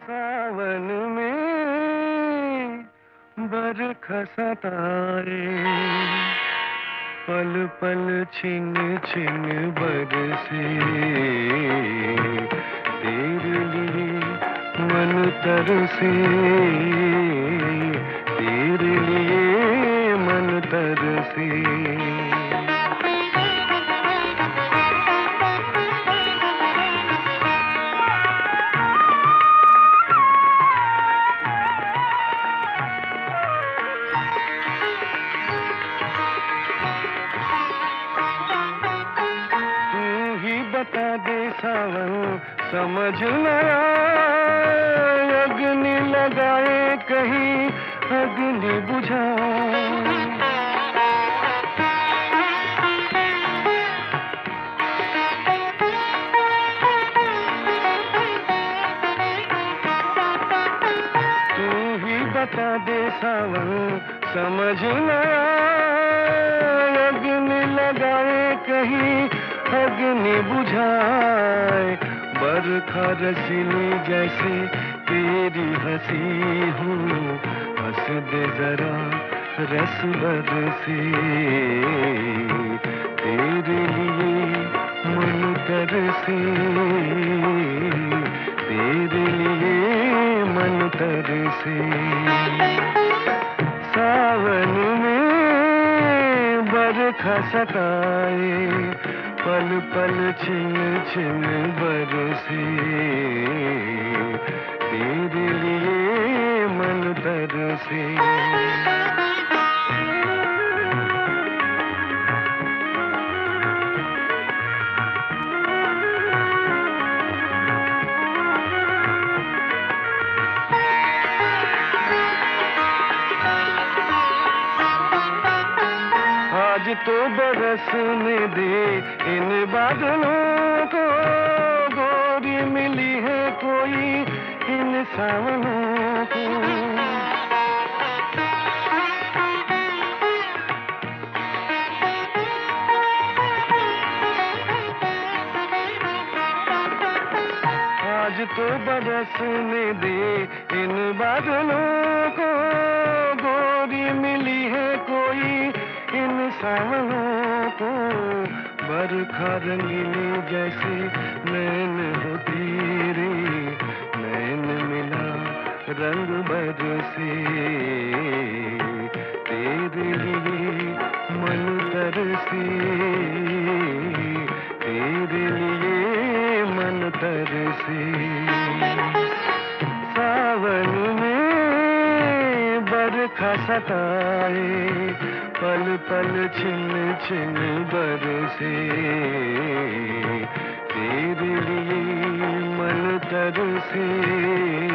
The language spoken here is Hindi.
सावन में बरखा सताए, पल पल छिन छिन बरसे, तेरे लिए मन तरसे, तेरे लिए मन तरसे। बता दे सावन समझ न आए, अग्नि लगाए कहीं अग्नि बुझाए। तू ही बता दे सावन समझ न आए, अग्नि लगाए कहीं अग्नि बुझाए। बरखा रसीली जैसे तेरी हंसी हो, हंस दे जरा रस बरसे, तेरे लिए मन तरसे, तेरे लिए मन तरसे। सावन में बरखा सताए, पल पल छिन छिन बरसे, तेरे लिए मन तरसे। आज तो बरसने दे इन बादलों को, गोरी मिली है कोई इन सावनों को। आज तो बरसने दे इन बादलों को, गोरी मिली है कोई इन सावनों को। बरखा रंगीनी जैसे नैन हो तेरे, नैन मिला रंग बरसे, तेरे लिए मन तरसे, तेरे लिए मन तरसे। सावन में बरखा सताए, पल पल छिन छिन बरसे, तेरे लिए मन तरसे,